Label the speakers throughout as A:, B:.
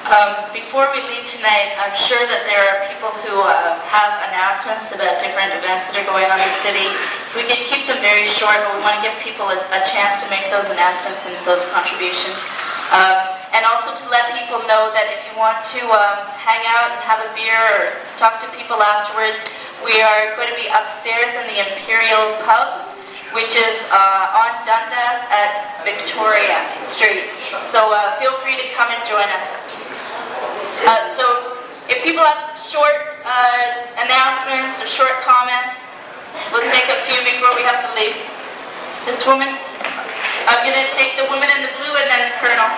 A: Before we leave tonight, I'm sure that there are people who have announcements about different events that are going on in the city. We can keep them very short, but we want to give people a chance to make those announcements and those contributions. And also to let people know that if you want to hang out and have a beer or talk to people afterwards, we are going to be upstairs in the Imperial Pub, which is on Dundas at Victoria Street. So feel free to come and join us. So if people have short announcements or short comments, we'll take a few before we have to leave. This woman, I'm going to take the woman in the blue and then Colonel.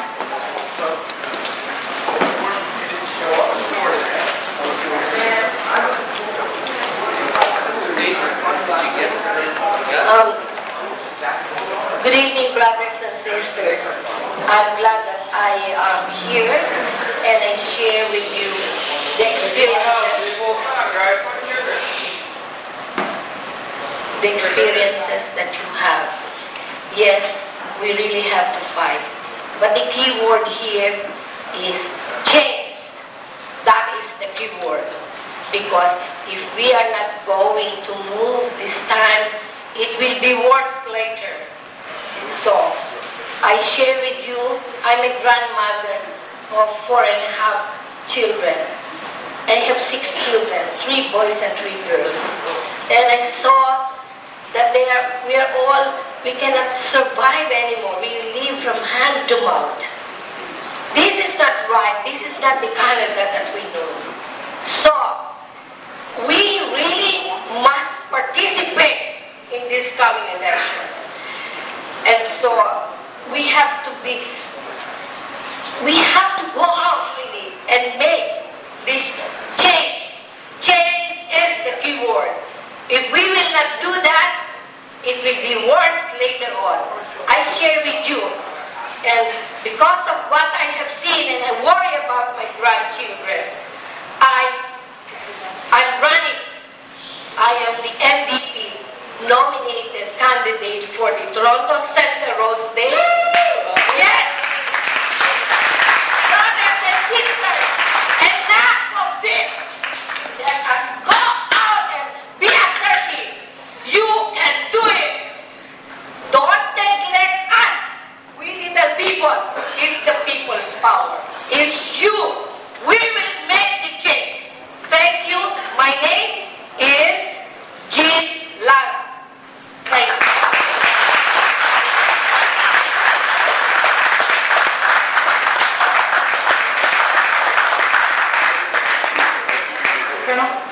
B: Good evening, brothers and sisters. I'm glad that I am here and I share with you the experiences that you have. Yes, we really have to fight. But the key word here is change. That is the key word. Because if we are not going to move this time, it will be worse later. So, I share with you, I'm a grandmother of 4.5 children. I have 6 children, 3 boys and 3 girls. And I saw that we cannot survive anymore. We live from hand to mouth. This is not right. This is not the Canada that we know. So, we really must participate in this coming election. And so, we have to go out really and make this change. Change is the key word. If we will not do that, it will be worse later on. I share with you, and because of what I have seen and I worry about my grandchildren, I'm running. I am the MVP nominated candidate for the Toronto Centre Rose Day. Yes! Brothers and sisters, enough of this. Let us go out and be assertive. You can do it. Don't neglect us. We little people give the people's power. It's you. We will make the change. Thank you. My name is Jean Lara. Thank you.
A: Colonel?